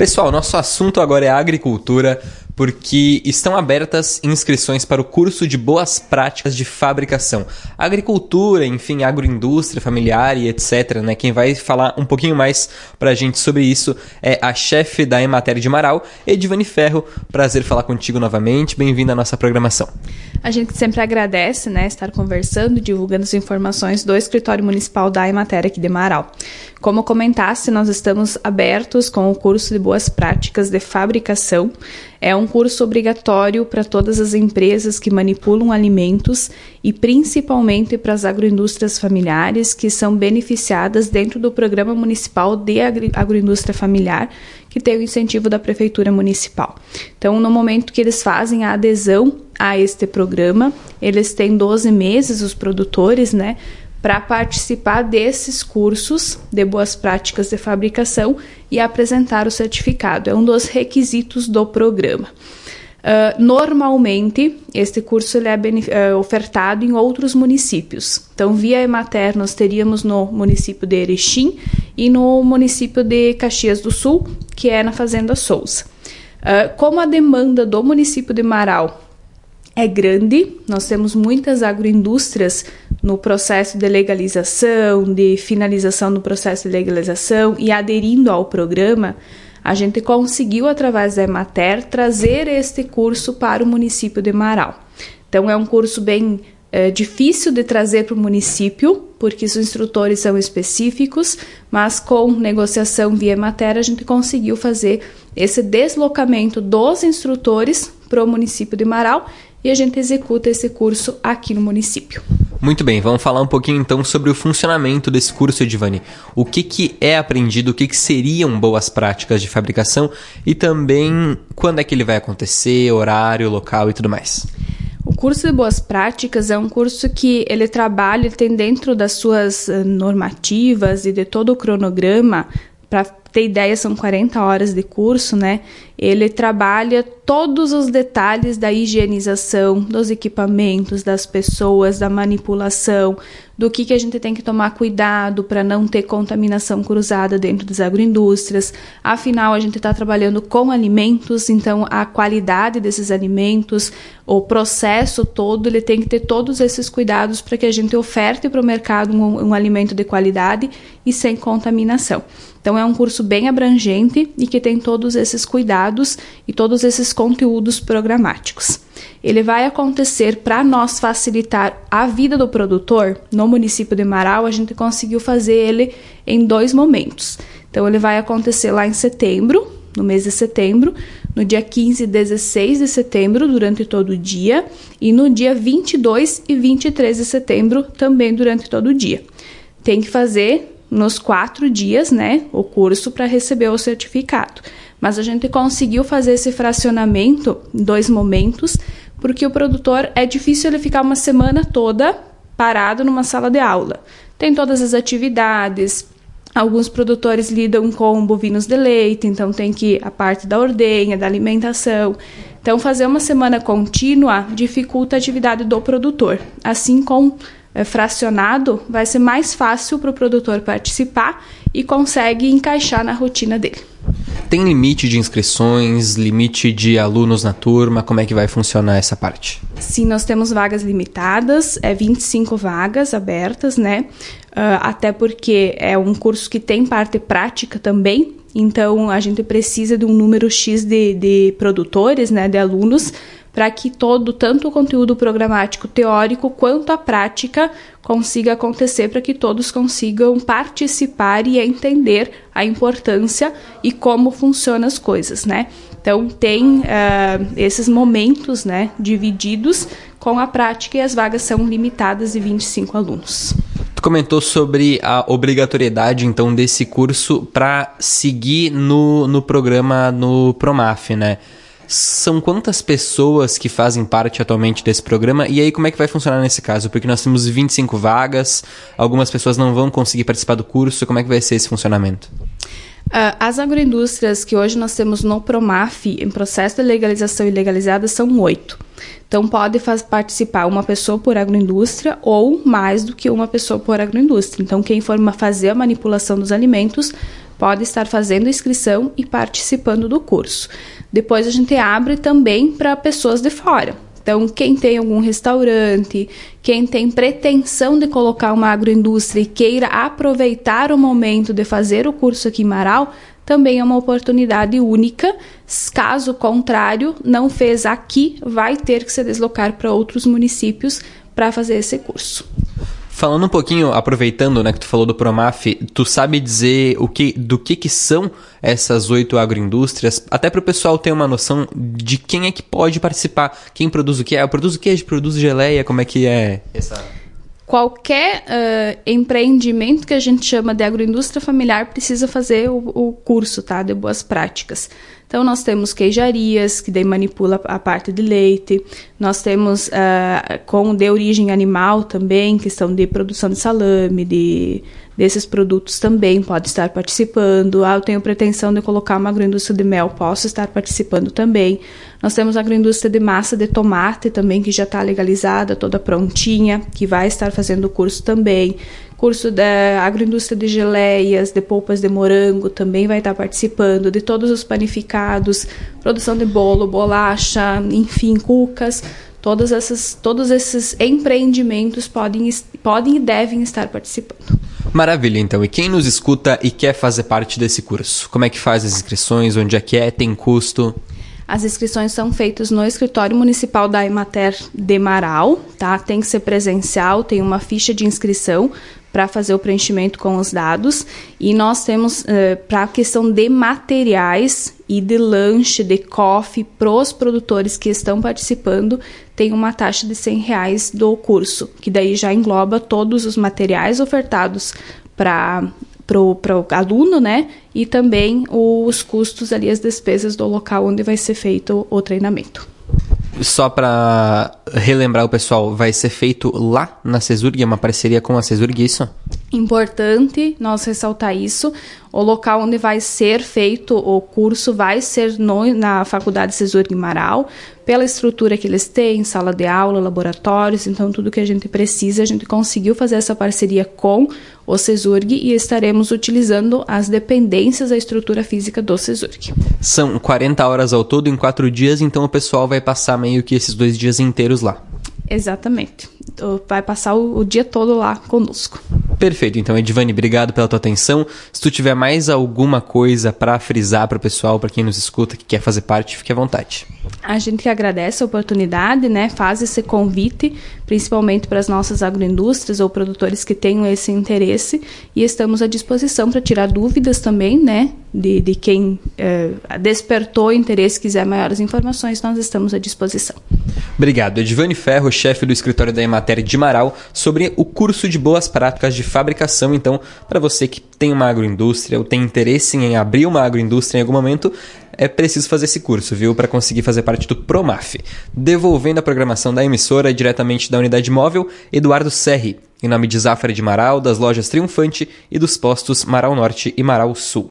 Pessoal, nosso assunto agora é agricultura, porque estão abertas inscrições para o curso de boas práticas de fabricação. Agricultura, enfim, agroindústria familiar e etc, né? Quem vai falar um pouquinho mais pra gente sobre isso é a chefe da Emater de Marau, Edivane Ferro. Prazer falar contigo novamente, bem-vinda à nossa programação. A gente sempre agradece, né, estar conversando, divulgando as informações do Escritório Municipal da Emater aqui de Marau. Como comentaste, nós estamos abertos com o curso de boas práticas de fabricação. É um curso obrigatório para todas as empresas que manipulam alimentos e principalmente para as agroindústrias familiares que são beneficiadas dentro do Programa Municipal de Agroindústria Familiar, que tem o incentivo da Prefeitura Municipal. Então, no momento que eles fazem a adesão a este programa, eles têm 12 meses, os produtores, né, para participar desses cursos de boas práticas de fabricação e apresentar o certificado. É um dos requisitos do programa. Normalmente, este curso ele é ofertado em outros municípios. Então, via Emater, nós teríamos no município de Erechim e no município de Caxias do Sul, que é na Fazenda Souza. Como a demanda do município de Marau é grande, nós temos muitas agroindústrias no processo de legalização, de finalização do processo de legalização e aderindo ao programa, a gente conseguiu, através da Emater, trazer este curso para o município de Marau. Então, é um curso bem difícil de trazer para o município, porque os instrutores são específicos, mas com negociação via Emater, a gente conseguiu fazer esse deslocamento dos instrutores para o município de Marau e a gente executa esse curso aqui no município. Muito bem, vamos falar um pouquinho então sobre o funcionamento desse curso, Edivane. O que é aprendido, o que seriam boas práticas de fabricação e também quando é que ele vai acontecer, horário, local e tudo mais. O curso de boas práticas é um curso que ele trabalha, ele tem dentro das suas normativas e de todo o cronograma, para ter ideia, são 40 horas de curso, né? Ele trabalha todos os detalhes da higienização, dos equipamentos, das pessoas, da manipulação, do que a gente tem que tomar cuidado para não ter contaminação cruzada dentro das agroindústrias. Afinal, a gente está trabalhando com alimentos, então a qualidade desses alimentos, o processo todo, ele tem que ter todos esses cuidados para que a gente oferte para o mercado um alimento de qualidade e sem contaminação. Então, é um curso bem abrangente e que tem todos esses cuidados e todos esses conteúdos programáticos. Ele vai acontecer para nós facilitar a vida do produtor. No município de Marau, a gente conseguiu fazer ele em 2 momentos. Então, ele vai acontecer lá em setembro, no mês de setembro, no dia 15 e 16 de setembro, durante todo o dia, e no dia 22 e 23 de setembro, também durante todo o dia. Tem que fazer nos 4 dias, né, o curso para receber o certificado. Mas a gente conseguiu fazer esse fracionamento em 2 momentos, porque o produtor é difícil ele ficar uma semana toda parado numa sala de aula. Tem todas as atividades, alguns produtores lidam com bovinos de leite, então tem que a parte da ordenha, da alimentação. Então, fazer uma semana contínua dificulta a atividade do produtor. Assim, com fracionado, vai ser mais fácil para o produtor participar e consegue encaixar na rotina dele. Tem limite de inscrições, limite de alunos na turma? Como é que vai funcionar essa parte? Sim, nós temos vagas limitadas, 25 vagas abertas, né? Até porque é um curso que tem parte prática também, então a gente precisa de um número X de produtores, né, de alunos, para que tanto o conteúdo programático teórico quanto a prática consiga acontecer, para que todos consigam participar e entender a importância e como funcionam as coisas, né? Então, tem esses momentos, né, divididos com a prática, e as vagas são limitadas de 25 alunos. Tu comentou sobre a obrigatoriedade, então, desse curso para seguir no programa no Promaf, né? São quantas pessoas que fazem parte atualmente desse programa? E aí, como é que vai funcionar nesse caso? Porque nós temos 25 vagas, algumas pessoas não vão conseguir participar do curso. Como é que vai ser esse funcionamento? As agroindústrias que hoje nós temos no Promaf, em processo de legalização e legalizadas, são 8. Então, pode participar uma pessoa por agroindústria ou mais do que uma pessoa por agroindústria. Então, quem for fazer a manipulação dos alimentos pode estar fazendo inscrição e participando do curso. Depois, a gente abre também para pessoas de fora. Então, quem tem algum restaurante, quem tem pretensão de colocar uma agroindústria e queira aproveitar o momento de fazer o curso aqui em Marau, também é uma oportunidade única. Caso contrário, não fez aqui, vai ter que se deslocar para outros municípios para fazer esse curso. Falando um pouquinho, aproveitando, né, que tu falou do Promaf, tu sabe dizer do que são essas 8 agroindústrias? Até para o pessoal ter uma noção de quem é que pode participar, quem produz o que? Eu produzo queijo, produzo geleia, como é que é essa... Qualquer empreendimento que a gente chama de agroindústria familiar precisa fazer o curso, tá, de boas práticas. Então, nós temos queijarias, que daí manipula a parte de leite. Nós temos de origem animal também, questão de produção de salame, desses produtos também pode estar participando. Eu tenho pretensão de colocar uma agroindústria de mel, posso estar participando também. Nós temos a agroindústria de massa de tomate também, que já está legalizada, toda prontinha, que vai estar fazendo o curso também. Curso da agroindústria de geleias, de polpas de morango, também vai estar participando, de todos os panificados, produção de bolo, bolacha, enfim, cucas. Todos esses empreendimentos podem e devem estar participando. Maravilha, então. E quem nos escuta e quer fazer parte desse curso? Como é que faz as inscrições? Onde é que é? Tem custo? As inscrições são feitas no escritório municipal da Emater de Marau, tá? Tem que ser presencial, tem uma ficha de inscrição para fazer o preenchimento com os dados. E nós temos, para a questão de materiais e de lanche, de coffee, para os produtores que estão participando, tem uma taxa de R$100 do curso, que daí já engloba todos os materiais ofertados para o aluno, né? E também os custos ali, as despesas do local onde vai ser feito o treinamento. Só para relembrar o pessoal, vai ser feito lá na CESURG, é uma parceria com a CESURG, isso? Importante nós ressaltar isso. O local onde vai ser feito o curso vai ser na Faculdade CESURG em Marau, pela estrutura que eles têm, sala de aula, laboratórios, então tudo que a gente precisa, a gente conseguiu fazer essa parceria com o CESURG e estaremos utilizando as dependências da estrutura física do CESURG. São 40 horas ao todo em 4 dias, então o pessoal vai passar meio que esses 2 dias inteiros lá. Exatamente. Vai passar o dia todo lá conosco. Perfeito. Então, Edivane, obrigado pela tua atenção. Se tu tiver mais alguma coisa para frisar para o pessoal, para quem nos escuta, que quer fazer parte, fique à vontade. A gente que agradece a oportunidade, né? Faz esse convite, principalmente para as nossas agroindústrias ou produtores que tenham esse interesse, e estamos à disposição para tirar dúvidas também, né? De quem despertou interesse, quiser maiores informações, nós estamos à disposição. Obrigado. Edivane Ferro, chefe do escritório da Emater de Marau, sobre o curso de boas práticas de fabricação. Então, para você que tem uma agroindústria ou tem interesse em abrir uma agroindústria em algum momento, é preciso fazer esse curso, viu? Para conseguir fazer parte do Promaf. Devolvendo a programação da emissora diretamente da unidade móvel, Eduardo Serri, em nome de Zafra de Marau, das lojas Triunfante e dos postos Marau Norte e Marau Sul.